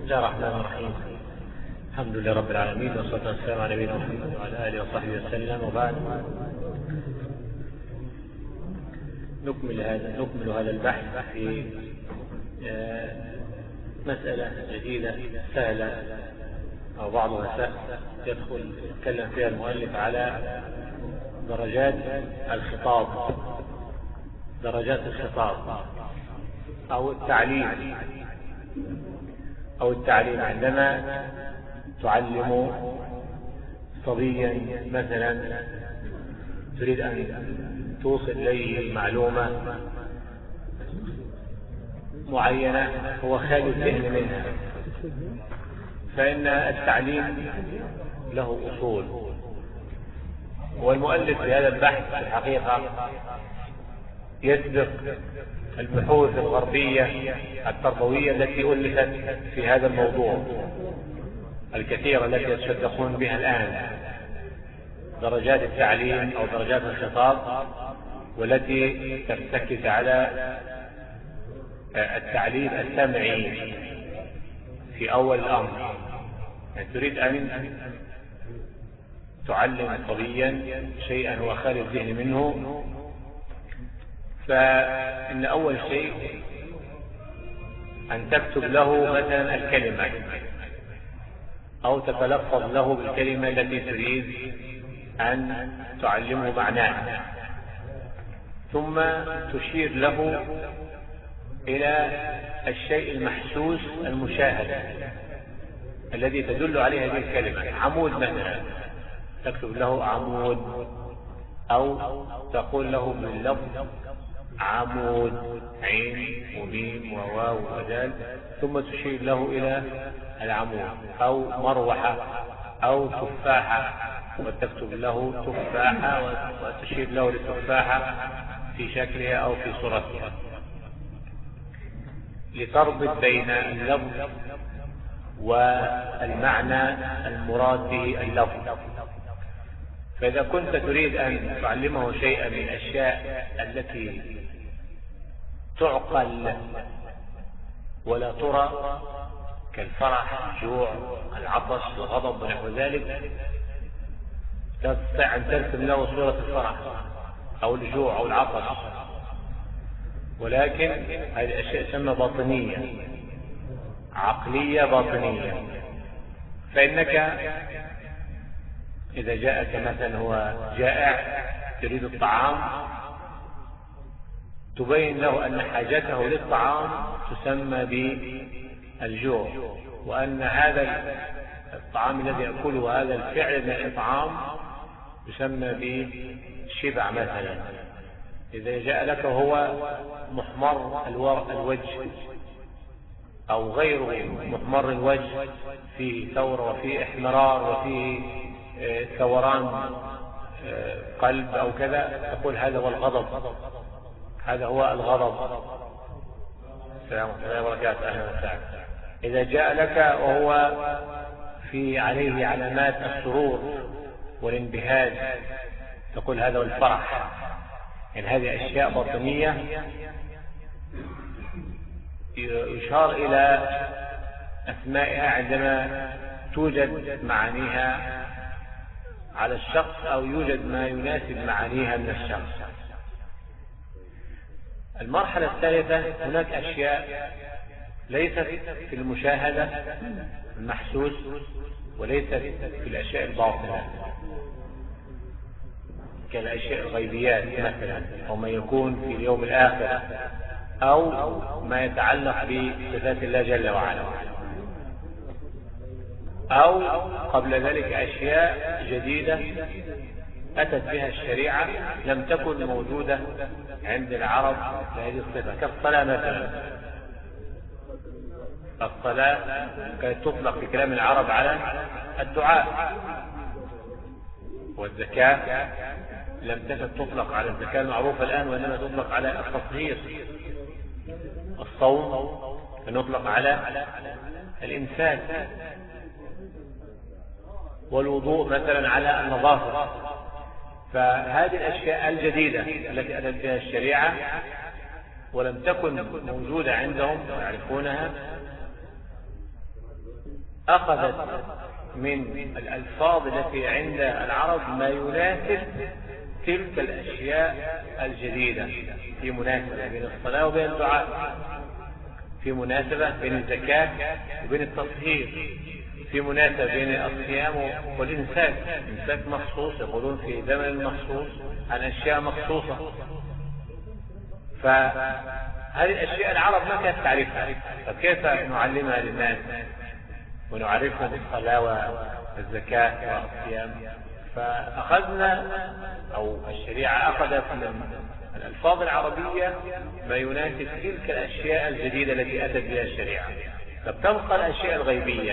الله الرحمن الرحيم. الحمد لله رب العالمين، والصلاة والسلام على نبينا محمد وعلى آله وصحبه وسلم، وبعد. نكمل هذا البحث في مسألة جديدة سهلة أو بعضها سهل يتكلم فيها المؤلف على درجات الخطاب أو التعليم عندما تعلم صبيا مثلا تريد أن توصل إليه معلومة معينة هو خالي الذهن منها، فإن التعليم له أصول. والمؤلف في هذا البحث في الحقيقة يسبق البحوث الغربية التربوية التي ألفت في هذا الموضوع الكثيرة التي يتشدقون بها الآن، درجات التعليم أو درجات الخطاب، والتي ترتكز على التعليم السمعي في أول الأمر. يعني تريد أن تعلم صبيا شيئا هو خالي الذهن منه، فإن أول شيء أن تكتب له مثلا الكلمة أو تتلفظ له بالكلمة التي تريد أن تعلمه معناها، ثم تشير له إلى الشيء المحسوس المشاهد الذي تدل عليه هذه الكلمة. عمود مثلا، تكتب له عمود، أو تقول له باللفظ عمود، عين وميم وواو ودال، ثم تشير له إلى العمود، أو مروحة أو تفاحة، وتكتب له تفاحة وتشير له للتفاحة في شكلها أو في صورتها، لتربط بين اللفظ والمعنى المراد به اللفظ. فإذا كنت تريد أن تعلمه شيئا من الأشياء التي تعقل ولا ترى كالفرح، الجوع، العطش، الغضب ونحو ذلك، لا تستطيع أن ترسم له صورة الفرح أو الجوع أو العطش، ولكن هذه الأشياء تسمى باطنية، عقلية باطنية. فإنك إذا جاءك مثلا هو جائع تريد الطعام، تبين له أن حاجته للطعام تسمى بالجوع، وأن هذا الطعام الذي يأكله، هذا الفعل من الإطعام، يسمى بالشبع مثلا. إذا جاء لك هو محمر الوجه أو غير محمر الوجه، فيه ثور وفيه احمرار وفيه ثوران قلب أو كذا، تقول هذا هو الغضب، هذا هو الغضب. السلام عليكم وبركاته، أهلا وسهلا. إذا جاء لك وهو عليه علامات السرور والانبهاج، تقول هذا هو الفرح. يعني هذه أشياء باطنية يشار إلى أسمائها عندما توجد معانيها على الشخص أو يوجد ما يناسب معانيها من الشخص. المرحلة الثالثة، هناك أشياء ليست في المشاهدة المحسوس وليست في الأشياء الباطنة، كالأشياء الغيبيات مثلا، أو ما يكون في اليوم الآخر، أو ما يتعلق بصفات الله جل وعلا، أو قبل ذلك أشياء جديدة أتت بها الشريعة لم تكن موجودة عند العرب بهذه الصفة، كالصلاة مثلا. الصلاة كانت تطلق في كلام العرب على الدعاء، والزكاة لم تكن تطلق على الزكاة المعروفة الآن، وإنما تطلق على التطهير. الصوم يطلق على الإمساك، والوضوء مثلا على النظافة. فهذه الأشياء الجديدة التي أتت بها الشريعة ولم تكن موجودة عندهم يعرفونها، أخذت من الألفاظ التي عند العرب ما يناسب تلك الأشياء الجديدة، في مناسبة بين الصلاة وبين الدعاء، في مناسبة بين الزكاة وبين التطهير، في مناسبة بين الصيام والإمساك، إمساك مخصوص يقولون في زمن مخصوص عن أشياء مخصوصة. فهذه الأشياء العرب ما كانت تعرفها، فكيف نعلمها للناس ونعرفهم بالصلاة والزكاة والصيام؟ فأخذنا أو الشريعة أخذت من الألفاظ العربية ما يناسب تلك الأشياء الجديدة التي أتت بها الشريعة. فبتبقى الأشياء الغيبية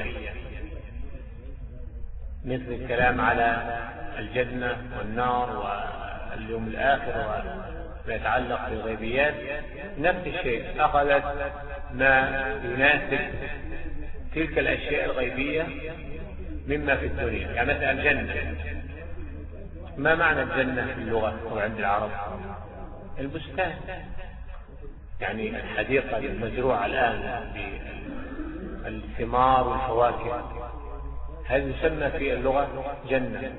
مثل الكلام على الجنة والنار واليوم الآخر وما يتعلق بالغيبيات، نفس الشيء أخذت ما يناسب تلك الأشياء الغيبية مما في الدنيا. يعني مثلا الجنة، ما معنى الجنة في اللغة أو عند العرب؟ البستان، يعني الحديقة المزروعة الآن بالثمار والفواكه، هذا يسمى في اللغة جنة.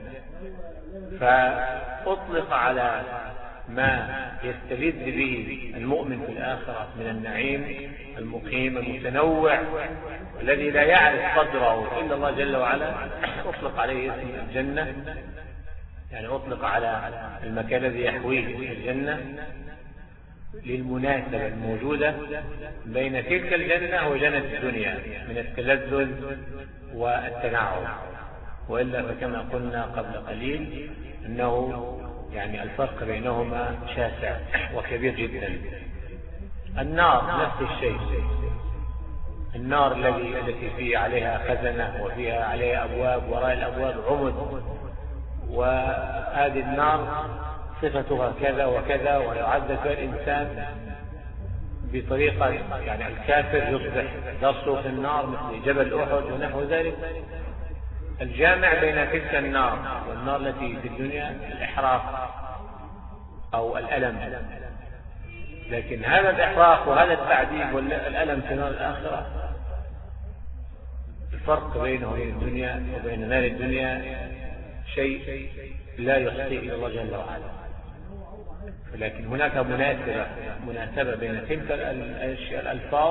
فأطلق على ما يستلذ به المؤمن في الآخرة من النعيم المقيم المتنوع الذي لا يعرف قدره إلا الله جل وعلا، أطلق عليه اسم الجنة، يعني أطلق على المكان الذي يحويه الجنة للمناسبة الموجودة بين تلك الجنة وجنة الدنيا من التلذذ والتنعم. وإلا فكما قلنا قبل قليل أنه يعني الفرق بينهما شاسع وكبير جدا. النار نفس الشيء، النار التي فيه عليها خزنة وفيها عليها أبواب، وراء الأبواب عمد، وهذه النار صفتها كذا وكذا، ويعذب الإنسان بطريقة يعني الكافر يصبح درسه في النار مثل جبل أحد ونحو ذلك. الجامع بين تلك النار والنار التي في الدنيا الإحراق أو الألم، لكن هذا الإحراق وهذا التعذيب والألم في نار الآخرة الفرق بينه وبين الدنيا وبين نار الدنيا شيء لا يحصيه إلا الله جل وعلا. لكن هناك مناسبة بين تلك الألفاظ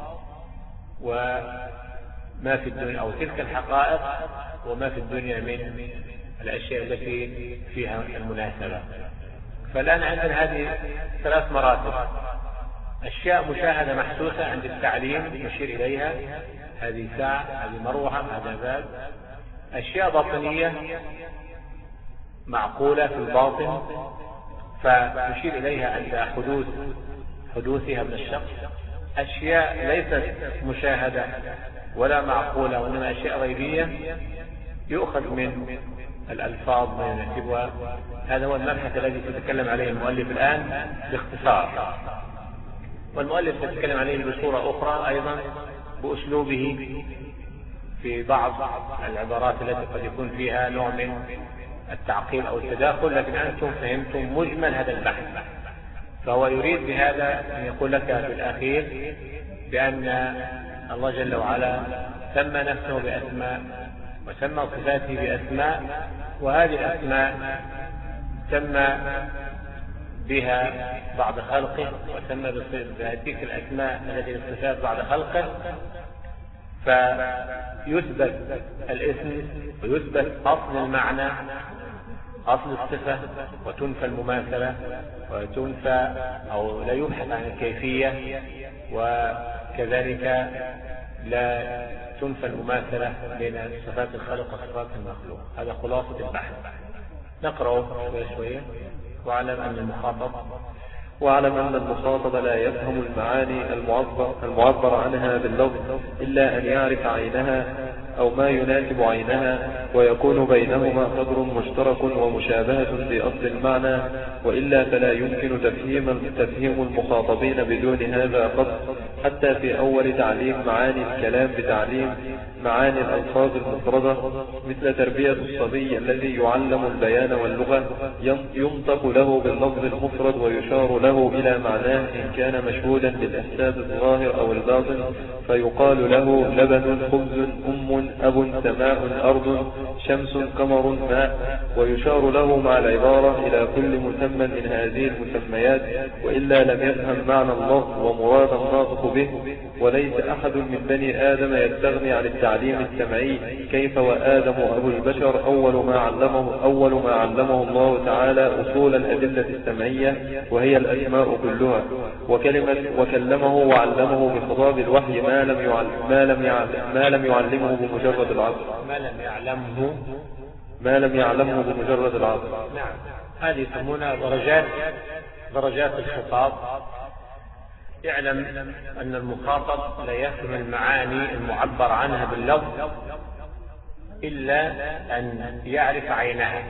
وما في الدنيا، أو تلك الحقائق وما في الدنيا من الأشياء التي فيها المناسبة. فالآن عندنا هذه 3 مراتب: أشياء مشاهدة محسوسة عند التعليم نشير إليها، هذه ساعة، هذه مروحة، هذا باب. أشياء باطنية معقولة في الباطن فنشير إليها عند حدوثها من الشخص. أشياء ليست مشاهدة ولا معقولة وإنما أشياء غيبية يؤخذ من الألفاظ ما يناسبها. هذا هو المبحث الذي سيتكلم عليه المؤلف الآن باختصار، والمؤلف سيتكلم عليه بصورة أخرى أيضا بأسلوبه في بعض العبارات التي قد يكون فيها نوع من التعقيل أو التداخل، لكن أنتم فهمتم مجمل هذا البحث. فهو يريد بهذا أن يقول لك في الأخير بأن الله جل وعلا سمى نفسه بأسماء وسمى صفاته بأسماء، وهذه الأسماء سمى بها بعض خلقه وسمى بتلك الأسماء التي الصفات بعد خلقه، فيثبت الاسم ويثبت أصل المعنى أصل الصفة وتنفى المماثلة وتنفى أو لا يبحث عن الكيفية، وكذلك لا تنفى المماثلة بين صفات الخالق وصفات المخلوق. هذا خلاصة البحث. نقرأه شوية. واعلم أن المخاطب لا يفهم المعاني المعبر عنها باللفظ إلا أن يعرف عينها أو ما يناسب عينها، ويكون بينهما قدر مشترك ومشابهة في أصل المعنى، وإلا فلا يمكن تفهيم المخاطبين بدون هذا قدر، حتى في أول تعليم معاني الكلام بتعليم معاني الألفاظ المفردة، مثل تربية الصبي الذي يعلم البيان واللغة ينطق له باللفظ المفرد ويشار له إلى معناه إن كان مشهودا بالإحساس الظاهر أو الباطن، فيقال له لبن، خبز، أب، سماء، أرض، شمس، قمر، ماء، ويشار له مع العبارة إلى كل مسمى من هذه المسميات، وإلا لم يفهم معنى اللفظ ومراد الناطق به. وليس أحد من بني آدم يستغني عن التعليم السمعي، كيف وآدم أبو البشر أول ما علمه الله تعالى أصول الأدلة السمعية وهي الأسماء كلها، وكلمه وعلمه بخطاب الوحي ما لم يعلمه بمجرد العقل. ما لم يعلمه بمجرد العقل. نعم، هذه يسمونها درجات الخطاب. يعلم أن المخاطب لا يفهم المعاني المعبر عنها باللفظ إلا أن يعرف عينها.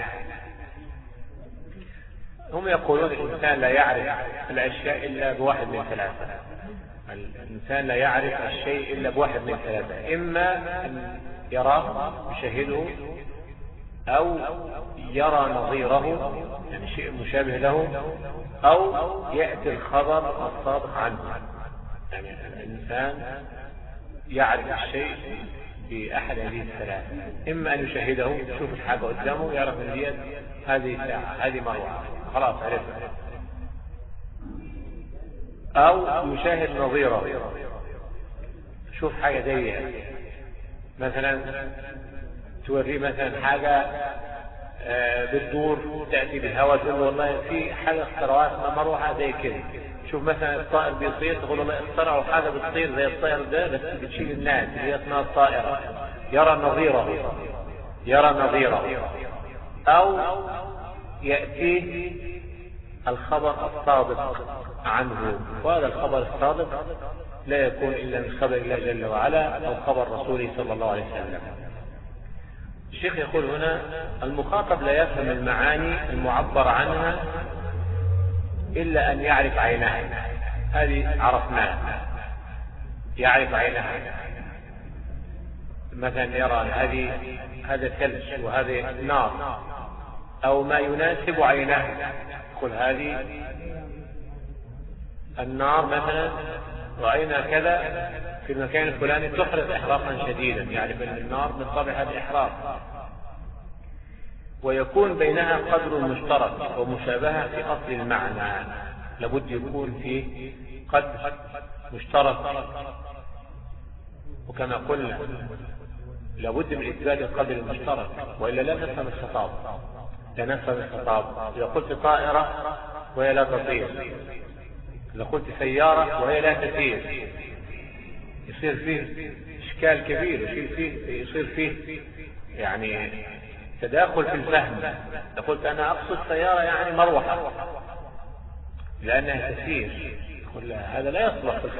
هم يقولون الإنسان لا يعرف الأشياء إلا بواحد من ثلاثة. الإنسان لا يعرف الشيء إلا بواحد من ثلاثة: إما أن يراه يشاهده، أو يرى نظيره يعني شيء مشابه له، أو يأتي الخبر الصادق عنه. يعني الإنسان يعرف الشيء بأحد هذه الثلاثة: إما أن يشاهده، يشوف الحاجة قدامه يعرف أن هذه ساعة، هذه مروحة، خلاص عرفها، أو يشاهد نظيره، شوف حاجة ضيقة مثلا، توريه مثلا حاجة بتدور تأتي بالهواء، تقول والله في حاجة اخترعوها اسمها مروحة زي كده. شوف مثلا الطائر بيطير، تقول والله اخترعوا حاجة بتطير زي الطائر ده بس بتشيل الناس، هي اسمها الطائرة. يرى نظيره. أو يأتيه الخبر الصادق عنه، وهذا الخبر الصادق لا يكون إلا من خبر الله جل وعلا أو خبر رسوله صلى الله عليه وسلم. الشيخ يقول هنا: المخاطب لا يفهم المعاني المعبر عنها إلا أن يعرف عينها. هذه عرفناها، يعرف عينها. مثلا يرى هذا ثلج وهذه نار، أو ما يناسب عينها. يقول هذه النار مثلا رأينا كذا في المكان الفلاني تحرق إحراقا شديدا، يعرف أن النار من طبعها الإحراق. ويكون بينها قدر مشترك ومشابهة في أصل المعنى، لابد يكون فيه قدر مشترك. وكما قلنا لابد من إثبات القدر المشترك، وإلا لا نفهم الخطاب. إذا قلت طائرة وهي لا تطير، إذا قلت سيارة وهي لا تسير، يصير فيه إشكال كبير، يصير فيه يعني تداخل في الفهم. إذا قلت أنا أقصد سيارة يعني مروحة لأنها تسير، هذا لا يصلح في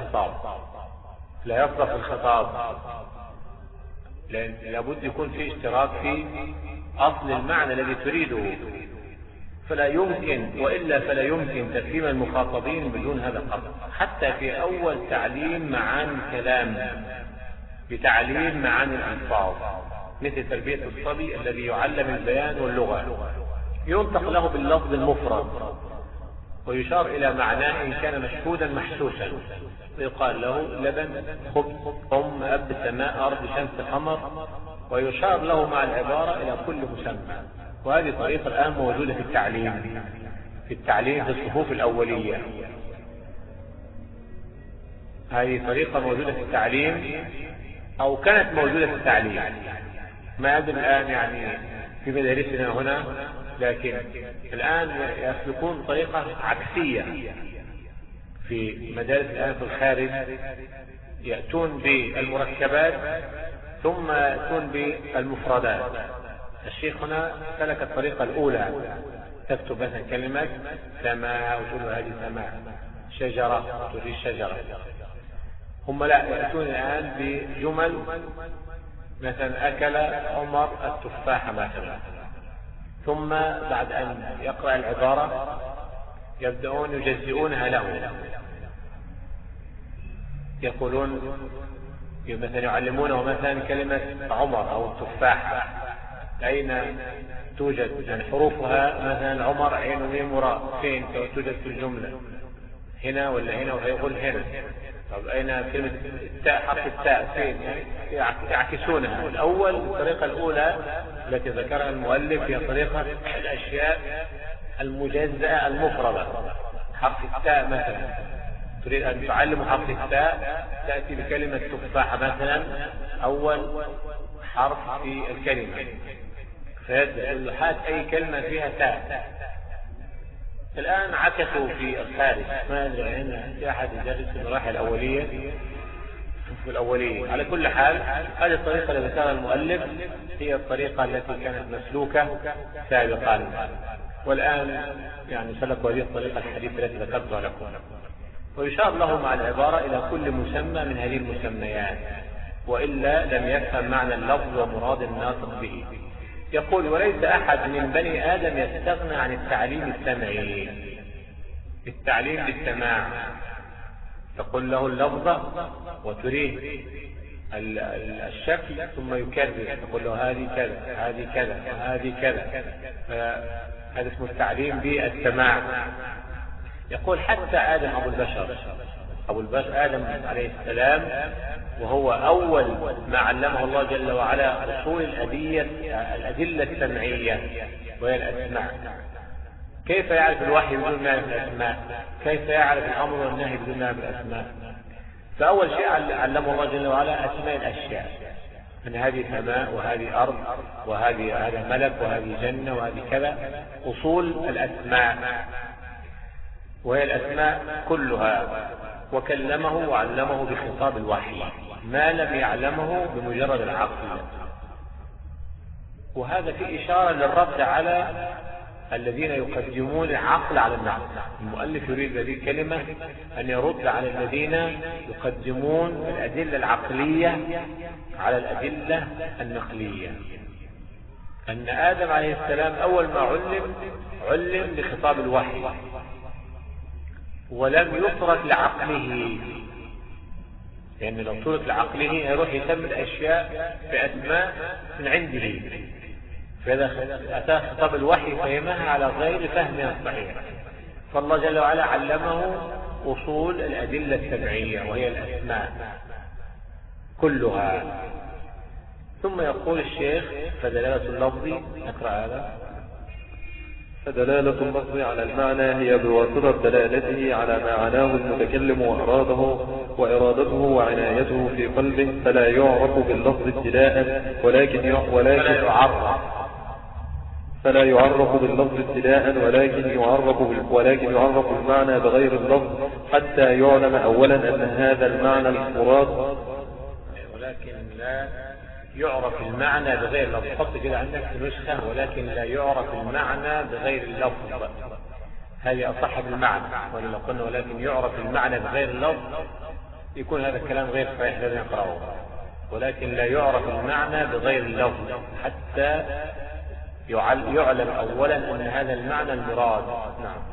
الخطاب، لأن لابد يكون في اشتراك في أصل المعنى الذي تريده، فلا يمكن تفهيم المخاطبين بدون هذا القدر. حتى في أول تعليم معاني الكلام بتعليم معاني الألفاظ، مثل تربية الصبي الذي يعلم البيان واللغة، ينطق له باللفظ المفرد ويشار إلى معناه إن كان مشهودا محسوسا، ويقال له لبن، خبز، أب، سماء، أرض، شمس، قمر، ويشار له مع العبارة إلى كل مسمى. وهذه طريقة الآن موجودة في التعليم في الصفوف الأولية. هذه طريقة موجودة في التعليم، أو كانت موجودة في التعليم، ما أدري الآن يعني في مدارسنا هنا، لكن الآن يسلكون طريقة عكسية في مدارس الآن في الخارج، يأتون بالمركبات ثم يأتون بالمفردات. الشيخ هنا سلك الطريقة الأولى، تكتب مثلا كلمة سماء وتقول هذه سماء، شجرة تريد شجرة. هم لا، يأتون الآن بجمل مثلا أكل عمر التفاحة مثلا، ثم بعد أن يقرأ العبارة يبدأون يجزئونها له، يقولون مثلا يعلمونه مثلا كلمة عمر أو التفاحة أين توجد، يعني حروفها مثلا عمر عين وميم وراء فين توجد في الجملة، هنا ولا هنا، ويقول هنا. طب أين كلمة التاء، حرف التاء فين؟ يعكسونها. الأول الطريقة الأولى التي ذكرها المؤلف هي طريقة الأشياء المجزأة المفردة. حرف التاء مثلا تريد أن تعلم حرف التاء، تأتي بكلمة تفاحة مثلا أول حرف في الكلمة، فيحات أي كلمة فيها تاء. الآن عكسوا في الخارج، ما أدري هنا في أحد يدرس في المراحل الأولية في الأولية. على كل حال هذه الطريقة التي ذكرها المؤلف هي الطريقة التي كانت مسلوكة سابقا، والآن يعني سلكوا هذه الطريقة الحديثة التي ذكرتها لكم. ويشار له مع العبارة إلى كل مسمى من هذه المسميات، وإلا لم يفهم معنى اللفظ ومراد الناطق به. يقول: وليس أحد من بني آدم يستغنى عن التعليم السمعي. التعليم بالسماع، تقول له اللفظة وتريه الشكل ثم يكرر، تقول له هذه كذا هذه كذا وهذه كذا، هذا اسمه التعليم بالسماع. يقول: حتى آدم أبو البشر آدم عليه السلام، وهو أول ما علمه الله جل وعلا أصول الأدلة السمعية وهي الأسماء. كيف يعرف الوحي بدون ما يعرف الأسماء؟ كيف يعرف الأمر والنهي بدون ما يعرف الأسماء؟ فأول شيء علمه الله جل وعلا أسماء الأشياء، من هذه سماء وهذه أرض وهذه هذا ملك وهذه جنة وهذه كذا، أصول الأسماء وهي الأسماء كلها. وكلمه وعلمه بخطاب الوحي ما لم يعلمه بمجرد العقل. وهذا في إشارة للرد على الذين يقدمون العقل على النقل. المؤلف يريد هذه الكلمة أن يرد على الذين يقدمون الأدلة العقلية على الأدلة النقلية. أن آدم عليه السلام أول ما علم بخطاب الوحي، ولم يترك لعقله، لأن لو ترك لعقله يروح يسمي الأشياء بأسماء من عنده، فإذا أتى خطاب الوحي فهمها على غير فهمها الصحيح. فالله جل وعلا علمه أصول الأدلة السمعية وهي الأسماء كلها. ثم يقول الشيخ: فدلالة اللفظ، نقرأ هذا: فدلالة اللفظ على المعنى هي بواسطة دلالته على ما عناه المتكلم وإرادته وعنايته في قلبه، فلا يعرف باللفظ ابتداء فلا يعرف باللفظ ابتداء ولكن يعرف المعنى بغير اللفظ، حتى يعلم أولا أن هذا المعنى المراد. ولكن لا يعرف المعنى بغير اللفظ. حط كده عندك في نسخة: ولكن لا يعرف المعنى بغير اللفظ. هذه أصح بالمعنى، ولو قلنا ولكن يعرف المعنى بغير اللفظ يكون هذا الكلام غير صحيح الذي نقرأه. ولكن لا يعرف المعنى بغير اللفظ حتى يعلم أولا أن هذا المعنى المراد. نعم.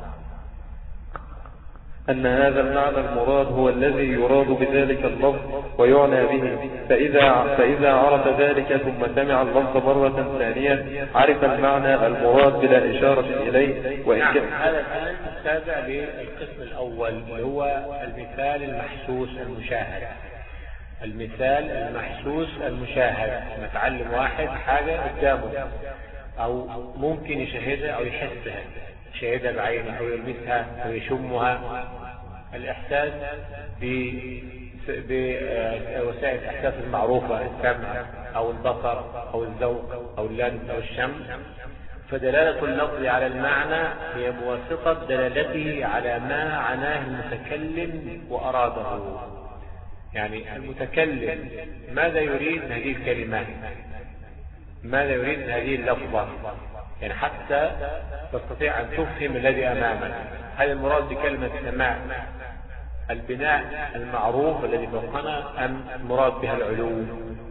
أن هذا المعنى المراد هو الذي يراد بذلك اللفظ ويعنى به، فإذا عرف ذلك ثم سمع اللفظ مرة ثانية عرف المعنى المراد بلا إشارة إليه. نعم. هذا الآن التابع للقسم الأول اللي هو المثال المحسوس المشاهد. المثال المحسوس المشاهد، نتعلم واحد حاجة قدامه أو ممكن يشاهدها أو يحسها، يشاهدها بعينه أو يلمسها أو يشمها. الإحساس بوسائل الإحساس المعروفة، السمع أو البصر أو الذوق أو اللمس أو الشم. فدلالة اللفظ على المعنى هي بواسطة دلالته على ما عناه المتكلم وأراده. يعني المتكلم ماذا يريد من هذه الكلمات، ماذا يريد من هذه اللفظة، يعني حتى تستطيع أن تفهم الذي أمامك. هل المراد بكلمة سماع البناء المعروف الذي فوقنا، أم مراد بها العلو؟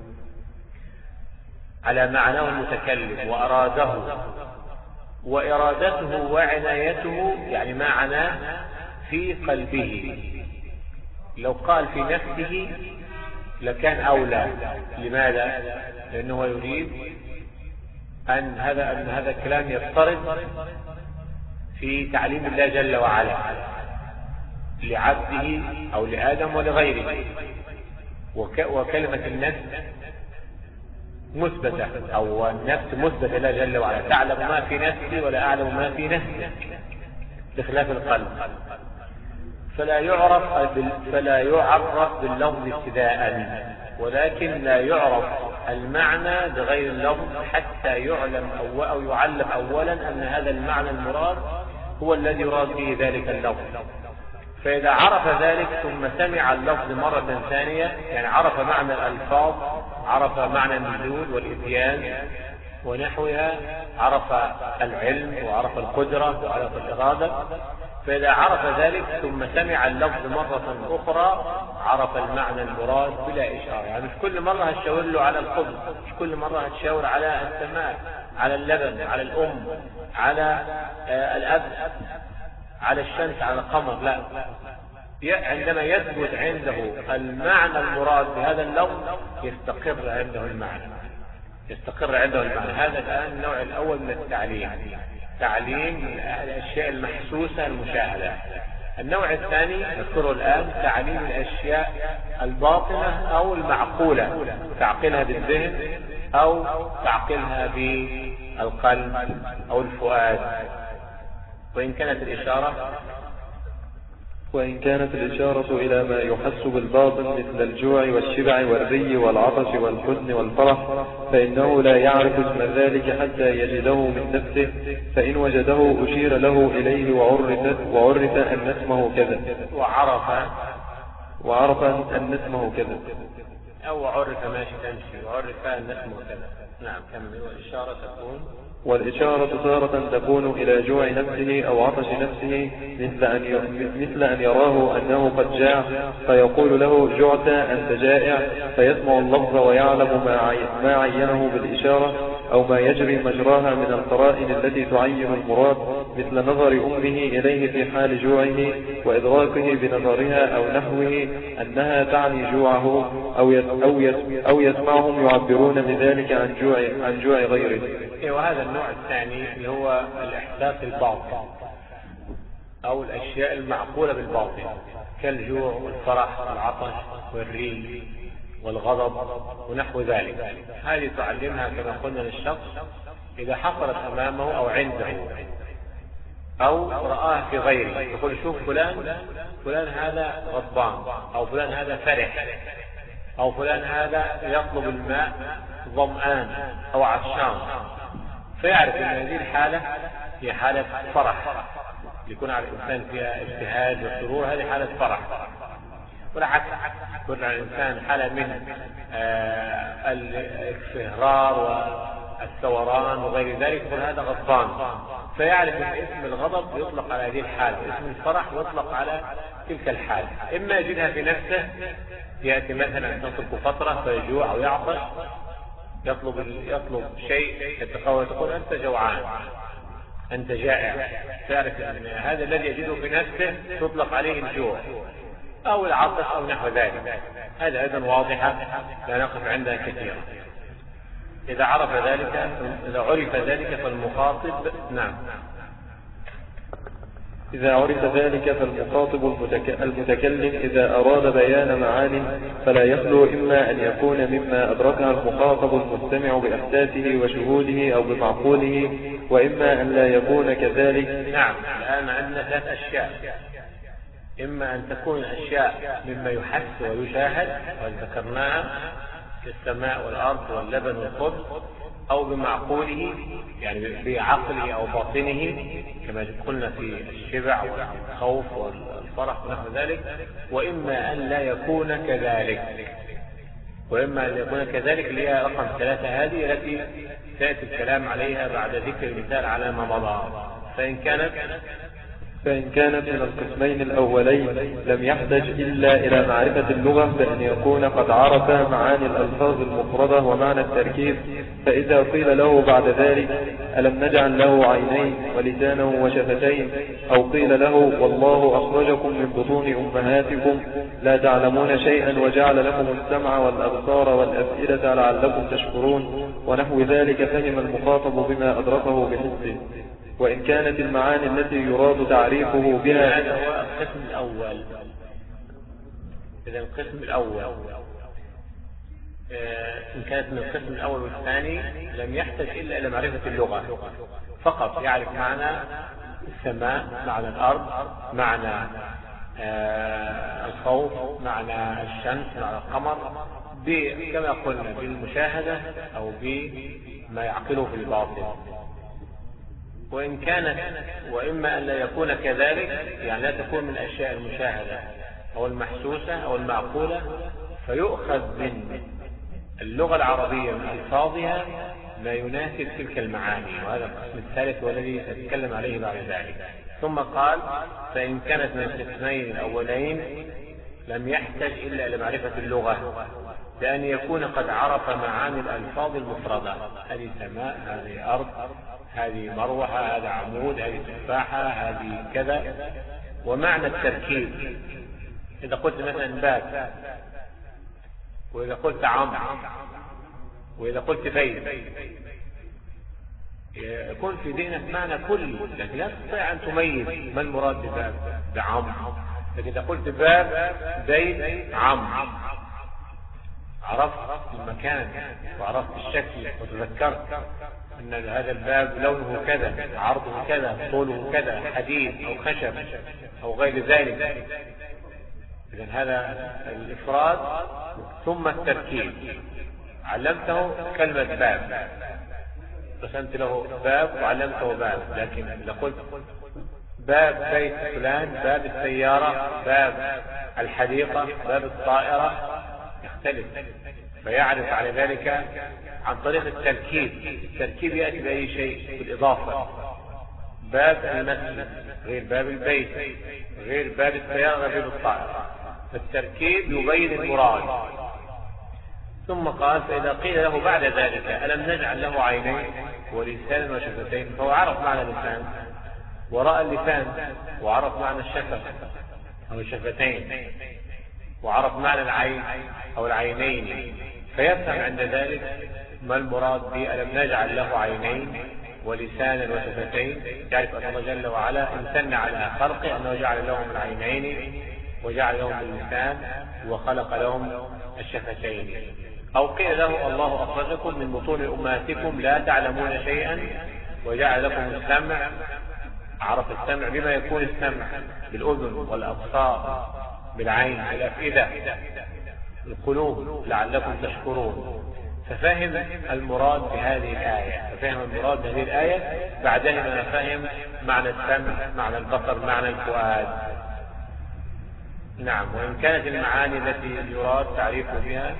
على معناه المتكلم وأراده، وإرادته وعنايته يعني ما عناه في قلبه، لو قال في نفسه لكان أولى. لماذا؟ لأنه يريد أن هذا الكلام يضطرد في تعليم الله جل وعلا لعبده أو لآدم ولغيره. وكلمة النفس مثبتة، أو النفس مثبتة لله جل وعلا، تعلم ما في نفسي ولا أعلم ما في نفسك، بخلاف القلب. فلا يعرف باللفظ ابتداء، ولكن لا يعرف المعنى بغير اللفظ حتى يعلم أو يعلم أولا أن هذا المعنى المراد هو الذي يراد به ذلك اللفظ. فإذا عرف ذلك ثم سمع اللفظ مرة ثانية، يعني عرف معنى الألفاظ، عرف معنى النزول والإتيان ونحوها، عرف العلم وعرف القدرة وعرف الإرادة. فإذا عرف ذلك ثم سمع اللفظ مرة أخرى عرف المعنى المراد بلا إشارة. يعني مش كل مرة هتشاور له على الخبز، مش كل مرة هتشاور على السماء، على اللبن، على الأم، على الأب، على الشمس، على القمر. لا، عندما يثبت عنده المعنى المراد بهذا اللفظ يستقر عنده المعنى. هذا الآن النوع الأول من التعليم، تعليم الأشياء المحسوسة المشاهدة. النوع الثاني نذكره الآن تعليم الأشياء الباطنة أو المعقولة، تعقلها بالذهن أو تعقلها بالقلب أو الفؤاد. وإن كانت الإشارة إلى ما يحس بالباطن مثل الجوع والشبع والري والعطش والحزن والفرح، فإنه لا يعرف اسم ذلك حتى يجده من نفسه، فإن وجده أشير له إليه وعرف أن اسمه كذا، وعرف أن اسمه كذا، أو عرف ماشي تمشي وعرف أن اسمه كذا. نعم، كمل. والإشارة تارة تكون إلى جوع نفسه أو عطش نفسه، مثل أن يراه أنه قد جاع فيقول له جعت أنت جائع، فيسمع اللفظ ويعلم ما عينه بالإشارة، أو ما يجري مجراها من القرائن التي تعين المراد، مثل نظر أمه إليه في حال جوعه وإدراكه بنظرها أو نحوه أنها تعني جوعه، أو يسمعهم يعبرون بذلك عن جوع غيره. وهذا النوع الثاني اللي هو الإحساس الباطن أو الأشياء المعقولة بالباطن، كالجوع والفرح والعطش والري والغضب ونحو ذلك. هذه تعلمها كما قلنا للشخص إذا حصلت أمامه أو عنده أو رآه في غيره، يقول شوف فلان هذا غضبان، أو فلان هذا فرح، أو فلان هذا يطلب الماء ظمآن أو عطشان، فيعرف أن هذه الحالة هي حالة فرح، يكون على الإنسان فيها اجتهاد وسرور، هذه حالة فرح. والعكس يكون على الإنسان حالة من الاكفهرار والثوران وغير ذلك، يقول هذا غضبان، فيعرف أن اسم الغضب يطلق على هذه الحالة، اسم الفرح يطلق على تلك الحالة. إما يجدها في نفسه، يأتي مثلا تطلب فترة فيجوع أو يعطش، يطلب شيء يتقوى، تقول أنت جوعان أنت جائع، تعرف أن هذا الذي يجده في نفسه تطلق عليه الجوع أو العطش أو نحو ذلك. هذا أيضا واضحة لا نقف عندها كثيرا. إذا عرف ذلك فالمخاطب نعم. إذا عرف ذلك فالمخاطب المتكلم إذا أراد بيان معان فلا يخلو إما أن يكون مما أدركها المخاطب المستمع بإحساسه وشهوده أو بمعقوله، وإما أن لا يكون كذلك. نعم، الآن عندنا 3 أشياء، إما أن تكون أشياء مما يحس ويشاهد وذكرناها كالسماء والأرض واللبن والخبز، أو بمعقوله يعني بعقله أو باطنه كما قلنا في الشبع والخوف والفرح ونحو ذلك، وإما أن لا يكون كذلك اللي هي رقم 3، هذه التي سيأتي الكلام عليها بعد ذكر المثال على ما مضى. فإن كانت فإن كانت من القسمين الأولين لم يحتج إلا إلى معرفة اللغة بأن يكون قد عرف معاني الألفاظ المفردة ومعنى التركيب. فإذا قيل له بعد ذلك ألم نجعل له عينين ولسانا وشفتين، أو قيل له والله أخرجكم من بطون أمهاتكم لا تعلمون شيئا وجعل لكم السمع والأبصار والأفئدة لعلكم تشكرون ونحو ذلك، فهم المخاطب بما أدركه بحسه. وإن كانت المعاني التي يراد تعريفه بها هذا هو القسم الأول. إذا القسم الأول إن كانت من القسم الأول والثاني لم يحتج إلا إلى معرفة اللغة فقط، يعرف معنى السماء، معنى الأرض، معنى الخوف، معنى الشمس، معنى القمر، كما قلنا بالمشاهدة أو بما يعقله في الباطن. وإن كانت وإما أن لا يكون كذلك، يعني لا تكون من الأشياء المشاهدة أو المحسوسة أو المعقولة، فيؤخذ من اللغة العربية من ألفاظها ما يناسب تلك المعاني، وهذا القسم الثالث والذي سنتكلم عليه بعد ذلك. ثم قال فإن كانت من القسمين الأولين لم يحتج إلا إلى معرفة اللغة بأن يكون قد عرف معاني الألفاظ المفردة، هذه سماء، هذه أرض، هذه مروحة، هذا عمود، هذه تفاحة، هذه كذا، ومعنى التركيب. إذا قلت مثلا باب، وإذا قلت عمر، وإذا قلت بيت، يكون في ذهنك معنى كلي، لكن لا تستطيع أن تميز ما المراد بباب بعمر. لكن إذا قلت باب، بيت، عمر، عرفت المكان وعرفت الشكل وتذكرت أن هذا الباب لونه كذا، عرضه كذا، طوله كذا، حديد أو خشب أو غير ذلك. إذن هذا الإفراد. ثم التركيب، علمته كلمة باب، رسمت له باب وعلمته باب، لكن إذا قلت باب بيت فلان، باب السيارة، باب الحديقة، باب الطائرة، يختلف، فيعرف على ذلك عن طريق التركيب. التركيب يأتي بأي شيء بالإضافة، باب المسجد غير باب البيت، غير باب السيارة، غير باب الطائرة، فالتركيب يبين المراد. ثم قال فإذا قيل له بعد ذلك ألم نجعل له عينين ولسانا وشفتين، فهو عرف معنى اللسان ورأى اللسان، وعرف معنى الشفة أو الشفتين، وعرف معنى العين أو العينين، فيفهم عند ذلك ما المراد بألم نجعل له عينين ولسانا وشفتين. يعرف أن الله جل وعلا امتن على خلقه أنه جعل لهم العينين وجعل لهم اللسان وخلق لهم الشفتين. أو قيل له الله أخرجكم من بطون أمهاتكم لا تعلمون شيئا وجعل لكم السمع، عرف السمع بما يكون السمع، بالأذن والأبصار، بالعين، بالأفئدة، القلوب، لعلكم تشكرون. ففهم المراد بهذه الآية، ففهم المراد بهذه الآية بعدها فهم معنى السمع، معنى البصر، معنى الفؤاد. نعم. وإن كانت المعاني التي يراد تعريفه بها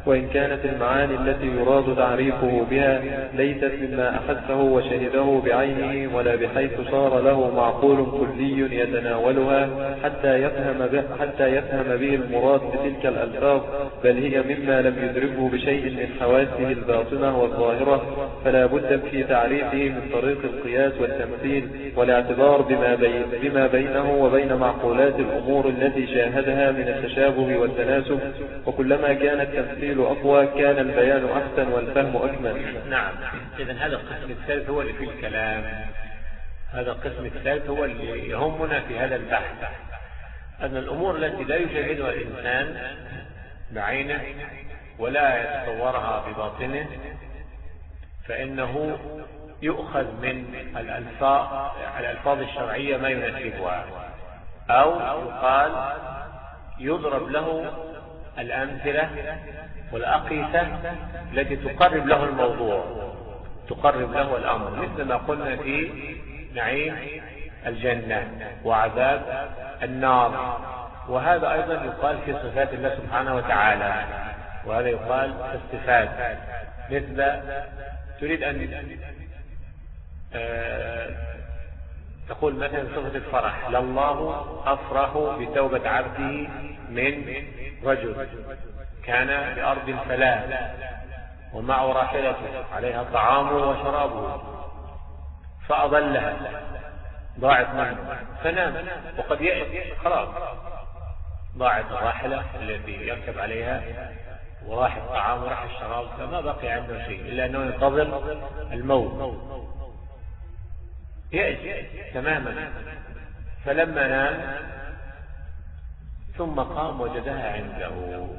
تعريفه بها ليست مما أحسه وشهده بعينه ولا بحيث صار له معقول كلي يتناولها حتى يفهم به المراد بتلك الألفاظ، بل هي مما لم يدركه بشيء من حواسه الباطنة والظاهرة، فلا بد في تعريفه من طريق القياس والتمثيل والاعتبار بما بينه وبين معقولات الأمور التي شاهدها من التشابه والتناسب. وكلما كان التمثيل أقوى كان البيان أحسن والفهم أكمل. نعم. إذن هذا القسم الثالث هو اللي في الكلام، هذا القسم الثالث هو اللي يهمنا في هذا البحث، أن الأمور التي لا يشاهدها الإنسان بعينه ولا يتصورها بباطنه فإنه يؤخذ من الألفاظ الشرعية ما يناسبها، أو يقال يضرب له الأمثلة والأقيسة التي تقرب له الموضوع، تقرب له الأمر، مثل ما قلنا في نعيم الجنة وعذاب النار. وهذا أيضا يقال في صفات الله سبحانه وتعالى، وهذا يقال في الصفات، مثل تريد أن تقول مثلا صفة الفرح: لله أفرح بتوبة عبده من رجل كان بأرض فلاة ومعه راحلته عليها طعامه وشرابه فأضلها ضاعت منه فنام، وقد يأتي خلاص ضاعت الراحلة التي يركب عليها وراح الطعام وراح الشراب، فما بقي عنده شيء إلا أنه ينتظر الموت يأتي تماما. فلما نام ثم قام وجدها عنده،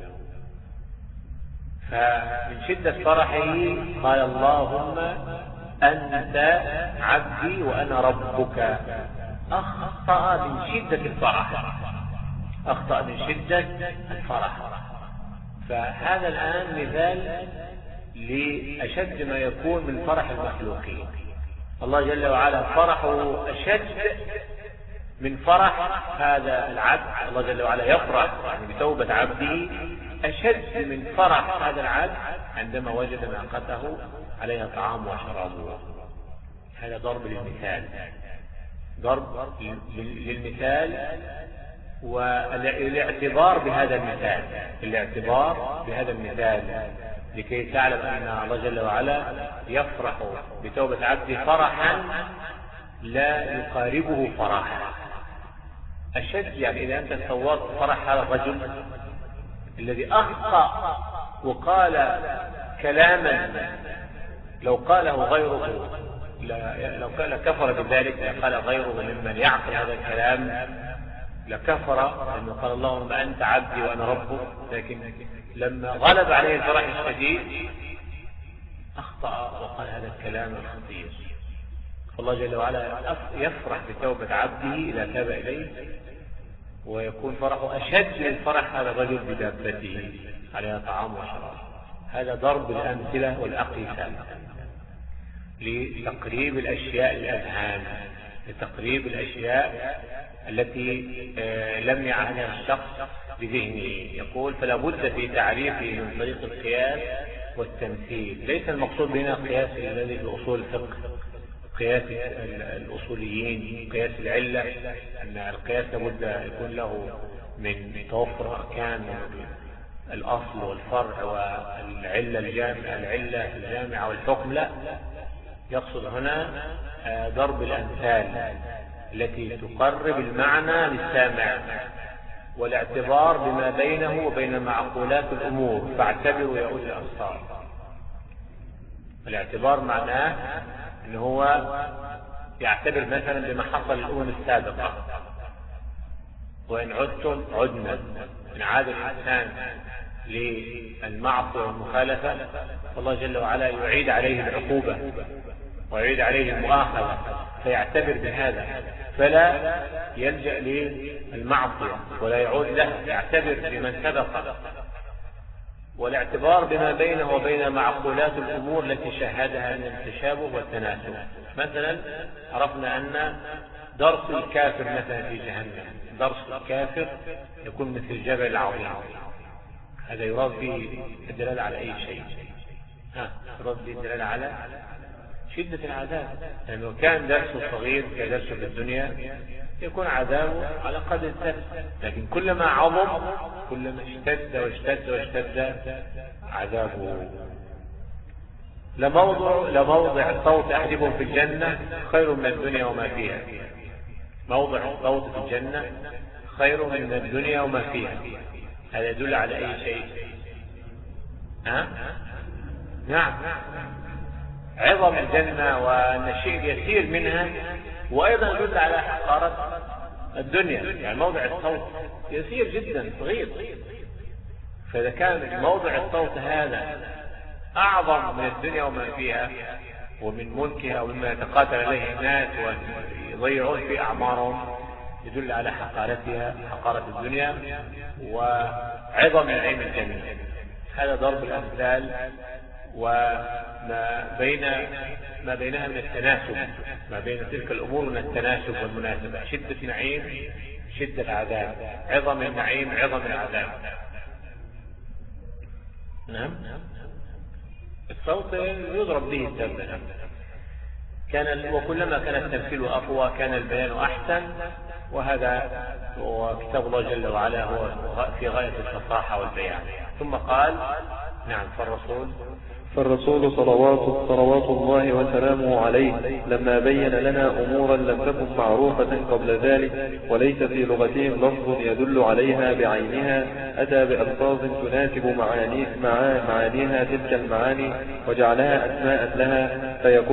فمن شدة فرحه قال: اللهم أنت عبدي وأنا ربك. أخطأ من شدة الفرح، أخطأ من شدة الفرح. فهذا الآن مثال لأشد ما يكون من فرح المخلوقين. الله جل وعلا فرحه أشد من فرح هذا العبد. الله جل وعلا يفرح يعني بتوبة عبده أشد من فرح هذا العبد عندما وجد ناقته عليها طعام وشراب. هذا ضرب للمثال، ضرب للمثال والاعتبار بهذا المثال، الاعتبار بهذا المثال لكي تعلم أن الله جل وعلا يفرح بتوبة عبده فرحا لا يقاربه فرحا أشد. يعني إذا أنت تصورت فرح هذا الرجل الذي أخطأ وقال كلاما لو قاله غيره لو كان كفر بذلك، قال غيره ممن يعقل هذا الكلام لكفر، لأنه قال اللهم أنت عبدي وأنا ربك، لكن لما غلب عليه الفرح الشديد أخطأ وقال هذا الكلام الخطير. فالله جل وعلا يفرح بتوبة عبده إذا تاب إليه، ويكون فرحه أشد من فرح هذا الرجل بدابته عليها طعام وشراب. هذا ضرب الأمثلة والأقيسة لتقريب الأشياء للأذهان، لتقريب الأشياء التي لم يعهدها الشخص بذهنه. يقول: فلا بد في تعريفه من طريق القياس والتمثيل. ليس المقصود بنا قياس الذي في أصول الفقه، قياس الأصوليين، قياس العلة، أن القياس لابد يكون له من توفر أركان الأصل والفرع والعلة الجامعة والحكم. لا، يقصد هنا ضرب الأمثال التي تقرب المعنى للسامع، والاعتبار بما بينه وبين معقولات الأمور. فاعتبروا يا أولي الأبصار. الاعتبار معناه أنه هو يعتبر مثلا بما حصل الأمم السابقة، وإن عدتم عدنا. إن عاد الإنسان للمعصية والمخالفة فالله جل وعلا يعيد عليه العقوبة ويعيد عليه المؤاخذة، فيعتبر بهذا فلا يلجأ للمعصية ولا يعود له، يعتبر بمن سبق. والاعتبار بما بينه وبين معقولات الأمور التي شاهدها من التشابه والتناسب. مثلا عرفنا أن درس الكافر مثلا في جهنم، درس الكافر يكون مثل الجبل العظيم. هذا يراد به الدلالة على أي شيء؟ يراد به الدلالة على شدة العذاب، لأنه كان درسه صغير كدرسه في الدنيا يكون عذابه على قدر الدرس، لكن كلما عظم كلما اشتد واشتد واشتد عذابه. لموضع صوت أحدكم في الجنة خير من الدنيا وما فيها. موضع الصوت في الجنة خير من الدنيا وما فيها. هذا يدل على أي شيء؟ نعم، عظم الجنة وأن الشيء يسير منها، وأيضا يدل على حقارة الدنيا. يعني موضع الصوت يسير جدا صغير، فإذا كان موضع الصوت هذا أعظم من الدنيا وما فيها ومن ملكها ومما يتقاتل عليه الناس ويضيعون في أعمارهم، يدل على حقارتها، حقارة الدنيا وعظم نعيم الجنة. هذا ضرب الأمثال وما بينها من التناسب، ما بين تلك الأمور من التناسب والمناسبة. شدة النعيم شدة العذاب، عظم النعيم عظم العذاب. نعم، الصوت يضرب به الدم. وكلما كان التمثيل أقوى كان البيان أحسن، وهذا وكتاب الله جل وعلا هو في غاية الفصاحة والبيان. ثم قال نعم فالرسول صلوات الله وسلامه عليه لما بين لنا أمورا لم تكن معروفة قبل ذلك وليس في لغتهم لفظ يدل عليها بعينها، أتى بألفاظ تناسب معانيها تلك المعاني وجعلها أسماء لها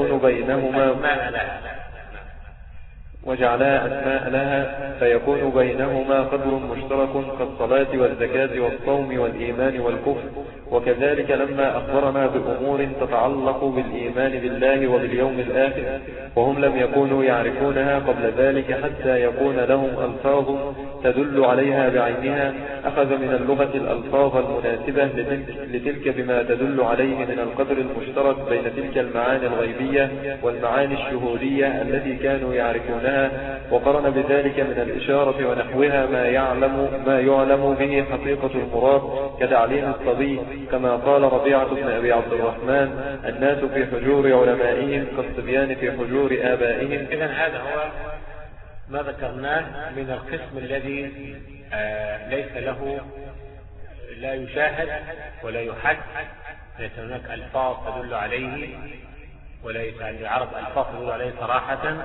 فيكون بينهما قدر مشترك كالصلاة والزكاة والصوم والإيمان والكفر. وكذلك لما أخبرنا بأمور تتعلق بالإيمان بالله وباليوم الآخر وهم لم يكونوا يعرفونها قبل ذلك حتى يكون لهم ألفاظ تدل عليها بعينها، أخذ من اللغة الألفاظ المناسبة لتلك بما تدل عليه من القدر المشترك بين تلك المعاني الغيبية والمعاني الشهودية التي كانوا يعرفونها، وقرن بذلك من الإشارة ونحوها ما يعلم به حقيقة المراد كتعليم الصبي، كما قال ربيعة بن أبي عبد الرحمن: الناس في حجور علمائهم كالصبيان في حجور آبائهم. إذن هذا هو ما ذكرناه من القسم الذي ليس له لا يشاهد ولا يحد، ليس هناك ألفاظ تدل عليه وليس عند العرب ألفاظ تدل عليه صراحة،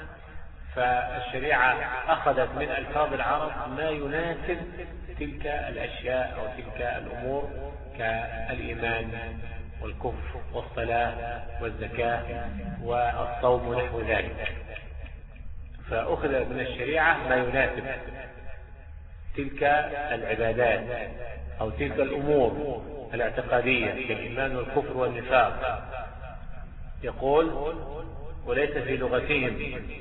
فالشريعة أخذت من ألفاظ العرب ما يناسب تلك الأشياء أو تلك الأمور كالإيمان والكفر والصلاة والزكاة والصوم ونحو ذلك، فأخذ من الشريعة ما يناسب تلك العبادات أو تلك الأمور الاعتقادية كالإيمان والكفر والنفاق. يقول: وليس في لغتهم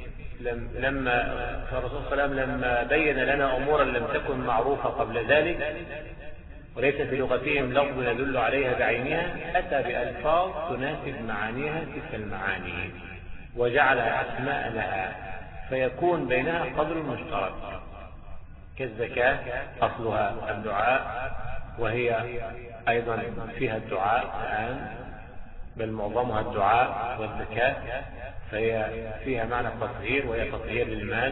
لما الرسول صلى الله عليه وسلم لما بين لنا أمورا لم تكن معروفة قبل ذلك وليس في لغتهم لفظ يدل عليها بعينها، أتى بألفاظ تناسب معانيها تلك المعاني وجعل أسماء لها، فيكون بينها قدر مشترك كالزكاة أصلها الدعاء وهي أيضا فيها الدعاء الآن، بل معظمها الدعاء والزكاة، فهي فيها معنى التطهير وهي تطهير للمال،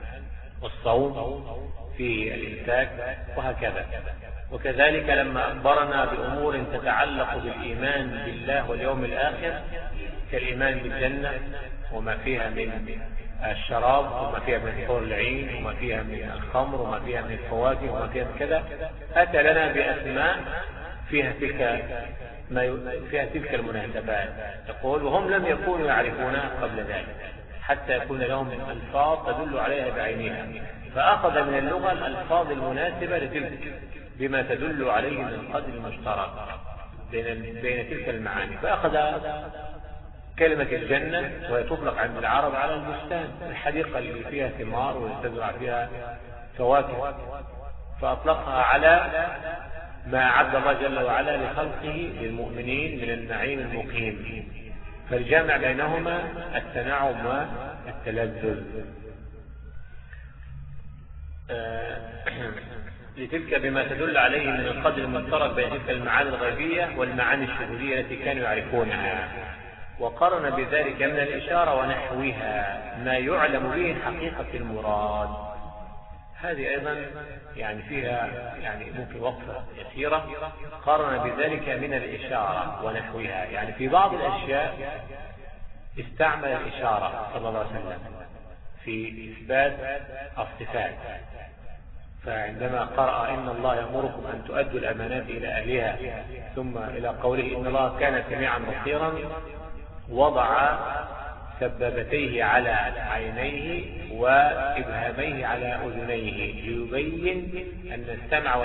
والصوم فيه الإمساك وهكذا. وكذلك لما أخبرنا بأمور تتعلق بالإيمان بالله واليوم الآخر كالإيمان بالجنة وما فيها من الشراب وما فيها من حور العين وما فيها من الخمر وما فيها من الفواكه وما فيها من كذا، أتى لنا بأسماء فيها تلك المناسبات. يقول: وهم لم يكونوا يعرفونها قبل ذلك حتى يكون لهم ألفاظ تدل عليها بعينها، فأخذ من اللغة الألفاظ المناسبة لتلك بما تدل عليه من القدر المشترك بين تلك المعاني، فأخذ كلمة الجنة وهي تطلق عند العرب على البستان، الحديقة اللي فيها ثمار وتزرع فيها فواكه، فأطلقها على ما أعد الله جل وعلا لخلقه للمؤمنين من النعيم المقيم، فالجامع بينهما التنعم والتلذذ. لتلك بما تدل عليه من القدر المشترك بين تلك المعاني الغيبية والمعاني الشهودية التي كانوا يعرفونها، وقرن بذلك من الإشارة ونحوها ما يعلم به حقيقة المراد. هذه أيضا يعني فيها ممكن وقفة يسيرة. قرن بذلك من الإشارة ونحوها، يعني في بعض الأشياء استعمل الإشارة صلى الله عليه وسلم في إثبات الصفات، فعندما قرأ: إن الله يأمركم أن تؤدوا الأمانات إلى أهلها، ثم إلى قوله: إن الله كان سميعا بصيرا، وضع سبابتيه على عينيه وإبهاميه على أذنيه ليبين أن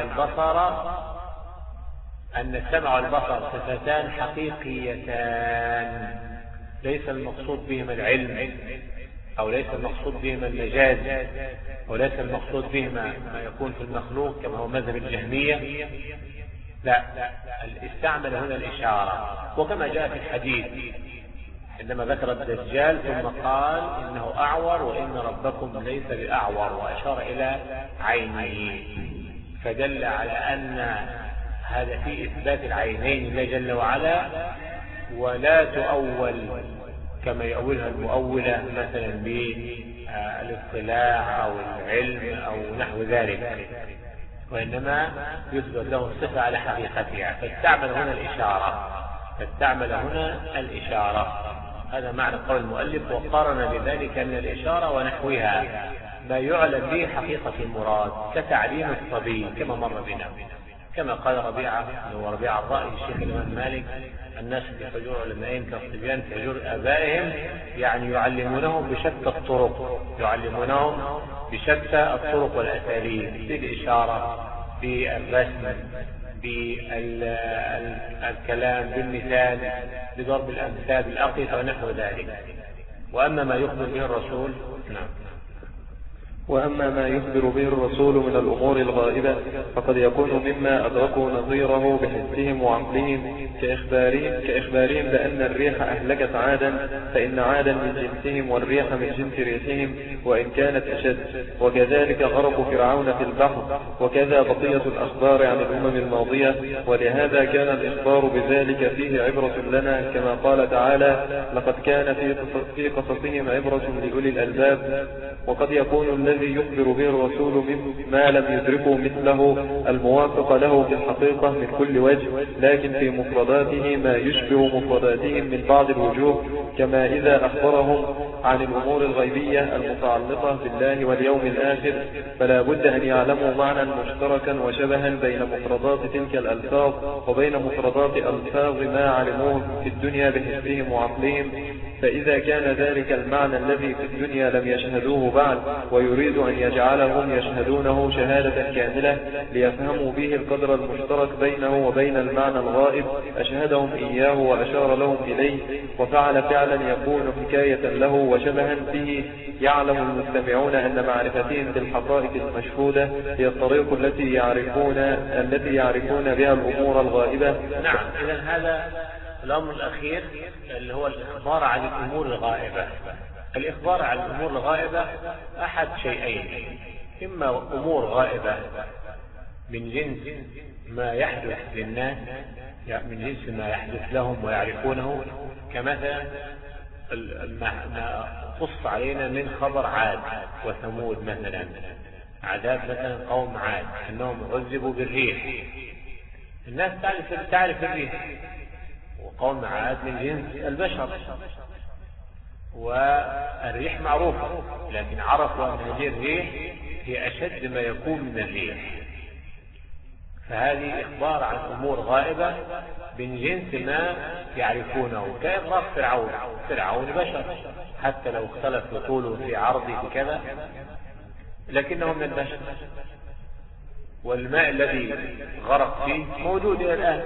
السمع والبصر صفتان حقيقيتان، ليس المقصود بهما العلم أو ليس المقصود بهما المجاز أو ليس المقصود بهما ما يكون في المخلوق كما هو مذهب الجهمية، لا، استعمل هنا الإشارة. وكما جاء في الحديث عندما ذكر الدجال ثم قال: إنه أعور وإن ربكم ليس بأعور، وأشار إلى عينيه، فدل على أن هذا في إثبات العينين لله جل وعلا، ولا تؤول كما يؤولها المؤولة مثلا بالاطلاع أو العلم أو نحو ذلك، وإنما يثبت له الصفة على حقيقتها، فاستعمل هنا الإشارة. هذا معنى قول المؤلف، وقارن بذلك أن الإشارة ونحوها ما يعلم به حقيقة المراد كتعليم الصبي كما مر بنا، كما قال ربيعة الرأي الشيخ الإمام مالك: الناس في حجور علمائهم كالصبيان في حجور آبائهم، يعني يعلمونهم بشتى الطرق والأساليب، بالإشارة، بالرسم، بالكلام، بالمثال، بضرب الأمثال، بالأقيسة ونحو ذلك. وأما ما يخبر به الرسول وأما ما يخبر به الرسول من الأمور الغائبة فقد يكون مما أدركوا نظيره بحسهم وعقلهم كإخبارهم بأن الريح أهلكت عادا، فإن عادا من جنسهم والريح من جنس ريحهم وإن كانت أشد، وكذلك غرق فرعون في البحر، وكذا بقية الأخبار عن الأمم الماضية. ولهذا كان الإخبار بذلك فيه عبرة لنا، كما قال تعالى: لقد كان في قصصهم عبرة لأولي الألباب. وقد يكون الذي يخبر به الرسول مما لم يدركه مثله الموافق له في الحقيقة من كل وجه، لكن في مفرداته ما يشبه مفرداتهم من بعض الوجوه، كما إذا أخبرهم عن الأمور الغيبية المتعلقة بالله واليوم الآخر، فلا بد أن يعلموا معنى مشتركا وشبها بين مفردات تلك الألفاظ وبين مفردات ألفاظ ما علموه في الدنيا بحسهم وعقلهم. فإذا كان ذلك المعنى الذي في الدنيا لم يشهدوه بعد ويريد أن يجعلهم يشهدونه شهادة كاملة ليفهموا به القدر المشترك بينه وبين المعنى الغائب، أشهدهم إياه وأشار لهم إليه، وفعل فعلا يكون حكاية له وشبها به، يعلم المستمعون أن معرفتهم بالحقائق المشهودة هي الطريق التي يعرفون بها الأمور الغائبة. نعم، إذن هذا الأمر الأخير اللي هو الإخبار عن الأمور الغائبة. الإخبار عن الأمور الغائبة أحد شيئين: إما أمور غائبة من جنس ما يحدث للناس، من جنس ما يحدث لهم ويعرفونه، كمثلا ما قص علينا من خبر عاد وثمود مثلا، عذاب مثلا قوم عاد أنهم عذبوا بالريح، الناس تعرف الريح، وقوم عاد من جنس البشر، والريح معروفة، لكن عرفوا أن هذه الريح هي أشد ما يكون من الريح. فهذه إخبار عن أمور غائبة من جنس ما يعرفونه، كإغراق فرعون بشر، حتى لو اختلف طوله في عرضه كذا لكنه من البشر، والماء الذي غرق فيه موجود إلى الآن،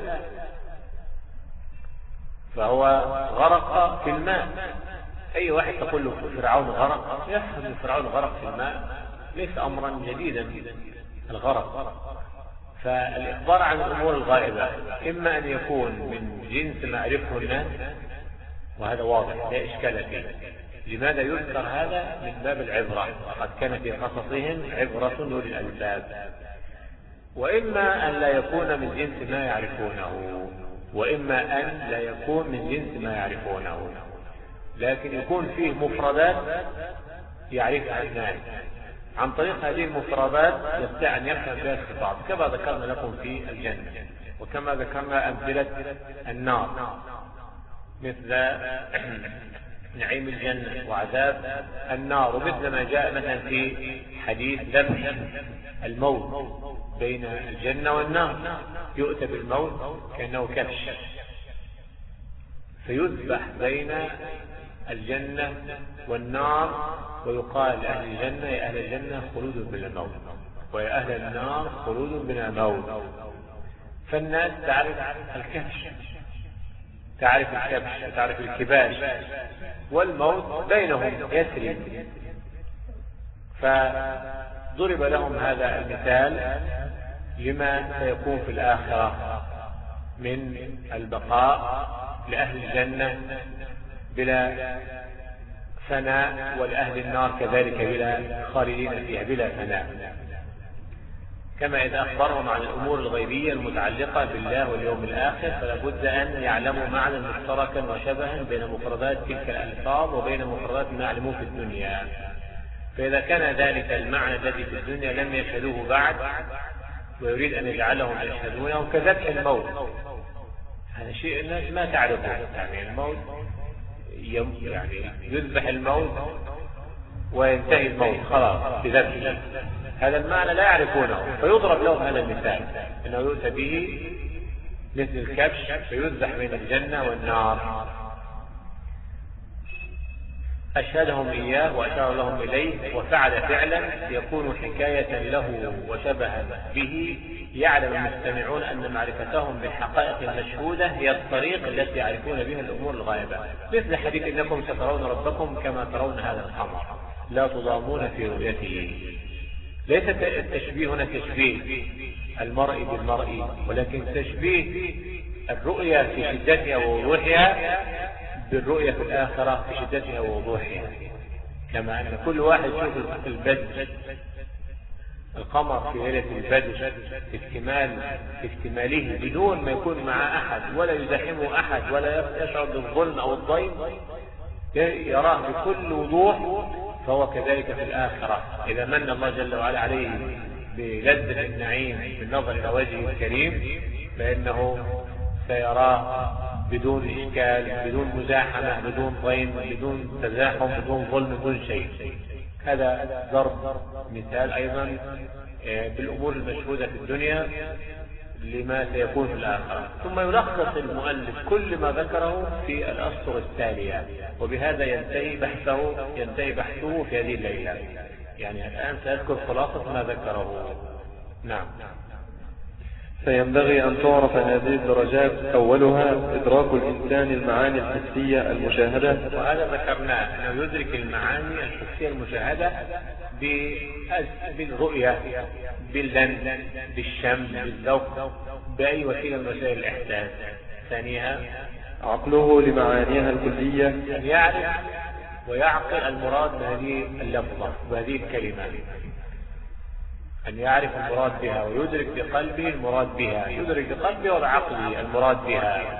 فهو غرق في الماء. أي واحد تقول له فرعون غرق يفهم أن فرعون غرق في الماء، ليس أمرا جديدا الغرق. فالإخبار عن الأمور الغائبة إما أن يكون من جنس ما عرفه الناس، وهذا واضح لا إشكال فيه. لماذا يذكر هذا؟ من باب العبرة، قد كان في قصصهم عبرة لأولي الألباب. وإما أن لا يكون من جنس ما يعرفونه، وإما أن لا يكون من جنس ما يعرفونه، لكن يكون فيه مفردات يعرفها الناس، عن طريق هذه المفردات يستطيع أن يفهم بها الخطاب، كما ذكرنا لكم في الجنة، وكما ذكرنا أمثلة النار مثل نعيم الجنة وعذاب النار، ومثل ما جاء مثلا في حديث ذبح الموت بين الجنة والنار، يؤتى بالموت كأنه كبش فيذبح بين الجنة والنار، ويقال لأهل الجنة: يا أهل الجنة خلود بلا موت، ويا أهل النار خلود بلا موت. فالناس تعرف الكبش، تعرف الكباش، والموت بينهم يسري. فضرب لهم هذا المثال لما سيكون في الآخرة من البقاء لأهل الجنة بلا فناء، ولأهل النار كذلك بلا خالدين فيها بلا فناء. كما إذا أخبرهم عن الأمور الغيبية المتعلقة بالله واليوم الآخر فلا بد أن يعلموا معنى مشتركا وشبها بين مفردات تلك الألفاظ وبين مفردات ما يعلموه في الدنيا. فإذا كان ذلك المعنى الذي في الدنيا لم يشهدوه بعد ويريد أن يجعلهم يشهدونه كذبح الموت، هذا شيء الناس ما تعرفه. يعني الموت يعني يذبح الموت وينتهي الموت خلاص بذبحه، هذا المعنى لا يعرفونه، فيضرب لهم هذا المثال انه يؤتى به مثل الكبش فيذبح بين الجنة والنار. أشهدهم إياه وأشار لهم إليه وفعل فعلا يكون حكاية له وشبها به، يعلم المستمعون أن معرفتهم بالحقائق المشهودة هي الطريق التي يعرفون بها الأمور الغائبة، مثل حديث إنكم سترون ربكم كما ترون هذا القمر لا تضامون في رؤيته. ليس التشبيه هنا تشبيه المرء بالمرء، ولكن تشبيه الرؤية في شدتها ووضوحها بالرؤية في الآخرة في شدتها ووضوحها. كما أن كل واحد يشوف البدر القمر في ليلة البدر في اكتماله بدون ما يكون مع أحد ولا يزاحمه أحد ولا يشعر بالظلم أو الضيم، يراه بكل وضوح. فهو كذلك في الآخرة إذا من الله جل وعلا عليه بلذة النعيم بالنظر إلى وجهه الكريم فإنه سيراه بدون إشكال، بدون مزاحمة، بدون ضيم، بدون تزاحم، بدون ظلم، بدون شيء. هذا ضرب مثال أيضا بالأمور المشهودة في الدنيا لما سيكون في الآخرة. ثم يلخص المؤلف كل ما ذكره في الأسطر التالية، وبهذا ينتهي بحثه في هذه الليلة. يعني الآن سأذكر خلاصة ما ذكره. نعم. فينبغي أن تعرف هذه الدرجات، أولها إدراك الإنسان المعاني الحسية المشاهدة، وهذا ذكرناه أنه يدرك المعاني الحسية المشاهدة بالرؤية، باللمس، بالشم، بالذوق، بأي وسيلة من وسائل الإحساس. ثانيها عقله لمعانيها الكلية، أن يعرف ويعقل المراد بهذه اللفظة وهذه الكلمة، أن يعرف المراد بها ويدرك بقلبه المراد بها، يدرك بقلبه وبعقله المراد بها.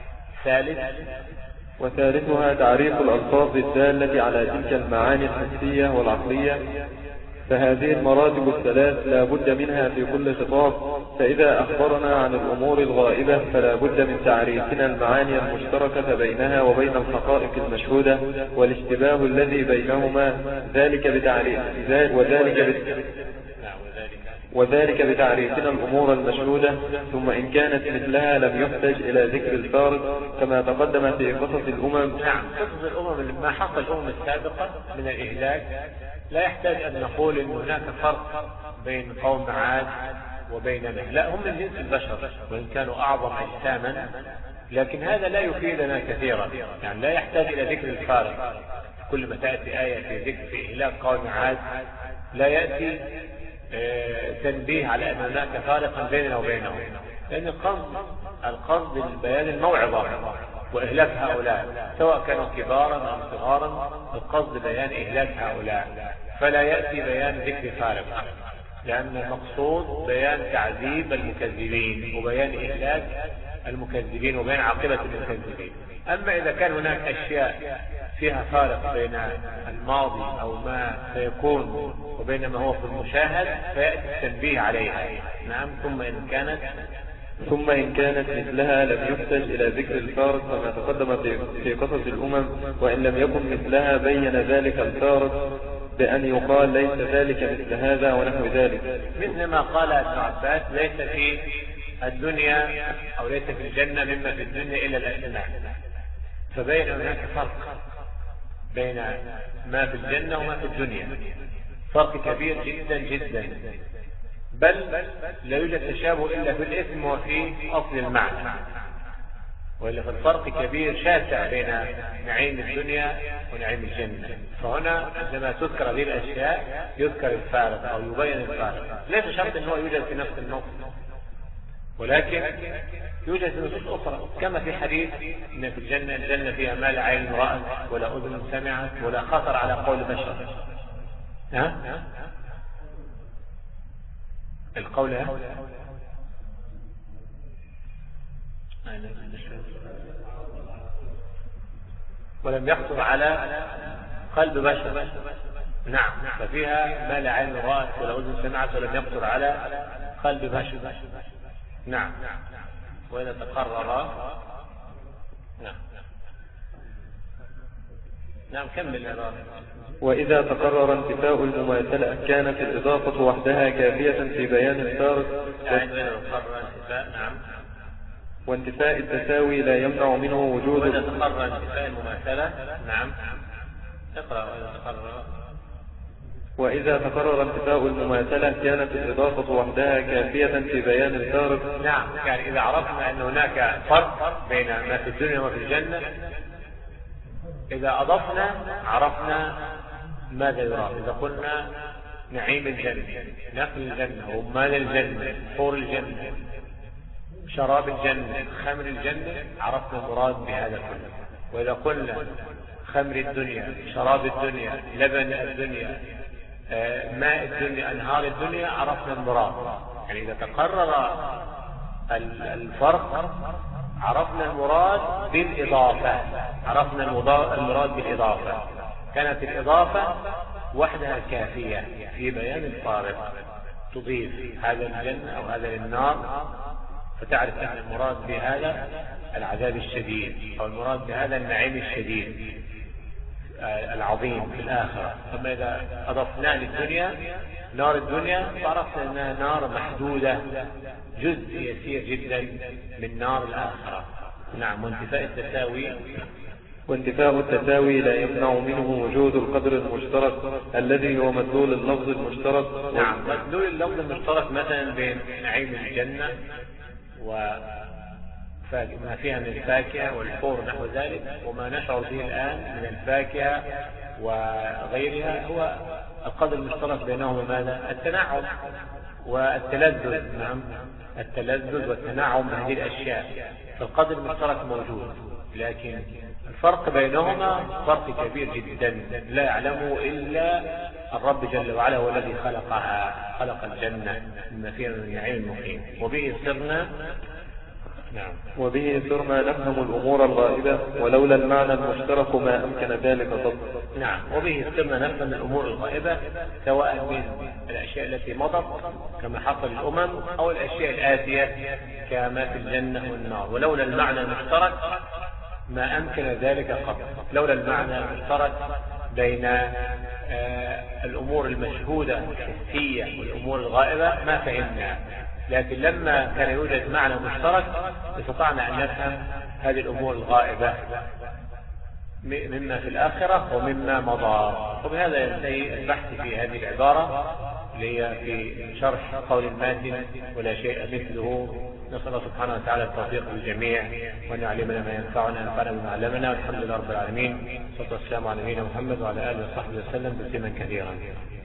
وثالثها تعريف الألفاظ الدالة على تلك المعاني الحسية والعقلية، فهذه المراتب الثلاث لا بد منها في كل خطاب. فإذا أخبرنا عن الأمور الغائبة فلا بد من تعريفنا المعاني المشتركة بينها وبين الحقائق المشهودة والاشتباه الذي بينهما، وذلك بتعريفنا الأمور المشهودة. ثم إن كانت مثلها لم يحتج إلى ذكر الفارق كما تقدم في قصص الأمم. نعم، قصص الأمم ما حصل الأمم السابقة من الإهلاك لا يحتاج أن نقول أن هناك فرق بين قوم عاد وبين نوح، لا، هم من جنس البشر وإن كانوا أعظم أجساما، لكن هذا لا يفيدنا كثيرا. يعني لا يحتاج إلى ذكر الفارق. كل ما تأتي آية في ذكر في إهلاك قوم عاد لا يأتي تنبيه على أن هناك فارقا بيننا وبينهم، لأن القصد بيان الموعظة وإهلاك هؤلاء سواء كانوا كبارا أو صغارا، القصد بيان إهلاك هؤلاء، فلا يأتي بيان ذكر فارق، لأن المقصود بيان تعذيب المكذبين وبيان إهلاك المكذبين وبيان عاقبة المكذبين. أما إذا كان هناك أشياء فيها فارق بين الماضي أو ما سيكون وبين ما هو في المشاهد فيأتي التنبيه عليها. نعم. ثم إن كانت مثلها لم يحتج إلى ذكر الفارق كما تقدم في قصص الأمم، وإن لم يكن مثلها بين ذلك الفارق بأن يقال ليس ذلك مثل هذا ونحو ذلك، مثل ما قال ابن عباس ليس في الدنيا أو ليس في الجنة مما في الدنيا إلا الأسماء. فبين هناك فرق بين ما في الجنة وما في الدنيا، فرق كبير جدا جدا، بل لا يوجد تشابه إلا في الاسم وفي أصل المعنى، وإلا في الفرق كبير شاسع بين نعيم الدنيا ونعيم الجنة. فهنا عندما تذكر هذه الأشياء يذكر الفارق أو يبين الفارق، ليس شرط أنه يوجد في نفس النص، ولكن يوجد في نصوص أخرى، كما في حديث إن في الجنة فيها ما لا عين رأت ولا أذن سمعت ولا خطر على قول بشر. القول ولم يخطر على قلب بشر. نعم، ففيها ما لا عين رأت ولا أذن سمعت ولم يخطر على قلب بشر. نعم، وإذا تقرر نعم كمل العبارة. وإذا تقرر انتفاء المماثلة كانت الإضافة وحدها كافية في بيان الفارق. وانتفاء التساوي لا يمنع منه وجود. وإذا تقرر انتفاء المماثلة. نعم اقرأ. وإذا تقرر انتفاء المماثلة كانت الإضافة وحدها كافية في بيان الفارق. نعم، يعني إذا عرفنا أن هناك فرق بين ما في الدنيا وفي الجنة، إذا أضفنا عرفنا ماذا يراد. إذا قلنا نعيم الجنة، نخل الجنة، رمان الجنة، حور الجنة، شراب الجنة، خمر الجنة، عرفنا المراد بهذا كله. وإذا قلنا خمر الدنيا، شراب الدنيا، لبن الدنيا، ماء الدنيا، أنهار الدنيا، عرفنا المراد. يعني إذا تقرر الفرق عرفنا المراد بالإضافة، عرفنا المراد بالإضافة. كانت الإضافة وحدها كافية في بيان الفارق. تضيف هذا الجنة أو هذا للنار فتعرف أن المراد بهذا العذاب الشديد، أو المراد بهذا النعيم الشديد العظيم في الآخرة. أما إذا أضفنا للدنيا نار الدنيا فعرفنا أنها نار محدودة، جزء يسير جدا من نار الآخرة. نعم. وانتفاء التساوي لا يمنع منه وجود القدر المشترك الذي هو مدلول اللفظ المشترك. نعم، مدلول اللفظ المشترك مثلا بين نعيم الجنة وما فيها من الفاكهة والحور نحو ذلك، وما نشعر به الآن من الفاكهة وغيرها، هو القدر المشترك بينهما ماذا؟ التنعم والتلذذ. نعم، التلذذ والتنعم بهذه الأشياء، فالقدر المشترك موجود، لكن الفرق بينهما فرق كبير جدا لا يعلمه إلا الرب جل وعلا، هو الذي خلقها، خلق الجنة مما فيها من النعيم المقيم. وبه صرنا نفهم الأمور الغائبة ولولا المعنى المشترك ما أمكن ذلك ضبط. نعم، وبه صرنا نفهم الأمور الغائبة سواء من الأشياء التي مضت كما حصل الأمم أو الأشياء الآتية كما في الجنة والنار. ولولا المعنى المشترك ما أمكن ذلك قط. لولا المعنى المشترك بين الأمور المشهودة الحسية والأمور الغائبة ما فهمنا، لكن لما كان يوجد معنى مشترك استطعنا أن نفهم هذه الأمور الغائبة مما في الآخرة ومما مضى. وبهذا ينتهي البحث في هذه العبارة اللي هي في شرح قول الماتن ولا شيء مثله. نسأل الله سبحانه وتعالى التوفيق للجميع وأن يعلمنا ما ينفعنا وينفعنا بما علمنا، والحمد لله رب العالمين. والصلاة والسلام على نبينا محمد وعلى آله وصحبه وسلم تسليما كثيرا.